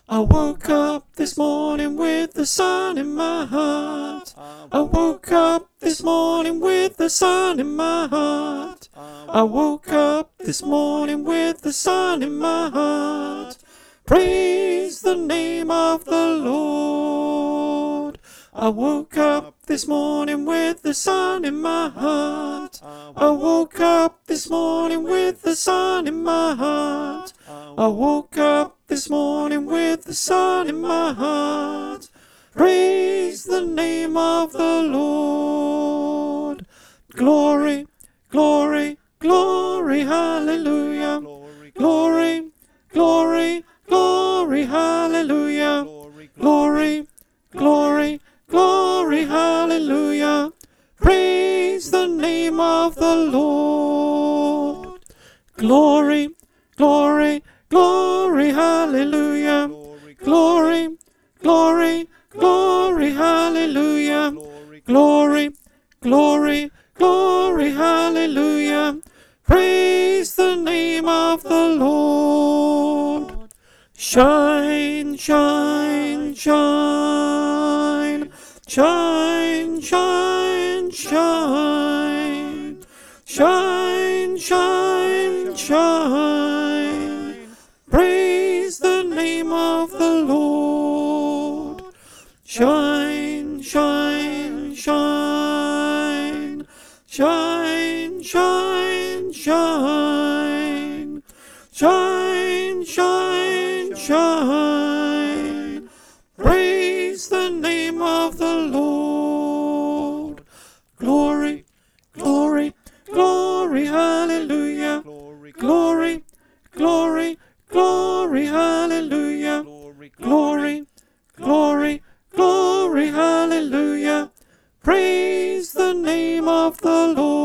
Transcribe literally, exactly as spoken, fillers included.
I woke up this morning with the sun in my heart. I woke up this morning with the sun in my heart. I woke up this morning with the sun in my heart. Praise the name of the Lord. I woke up this morning with the sun in my heart. I woke up this morning with the sun in my heart. I woke up this morning with the sun in my heart. Praise the name of the Lord. Glory, glory, glory, hallelujah. Glory, glory, glory, hallelujah. Glory, glory, glory, hallelujah. Praise the name of the Lord. Glory, glory, glory, hallelujah. Glory, glory, glory, hallelujah. Glory, glory, glory, hallelujah. Praise the name of the Lord. Shine, shine, shine. Shine, shine, shine. Shine, shine, shine. Praise the name of the Lord. Shine, shine, shine. Shine, shine, shine. Shine, shine, shine. Praise the name of the Lord. Glory, glory, glory, hallelujah. Glory, glory, glory, hallelujah. Glory, glory, glory, hallelujah. Praise the name of the Lord.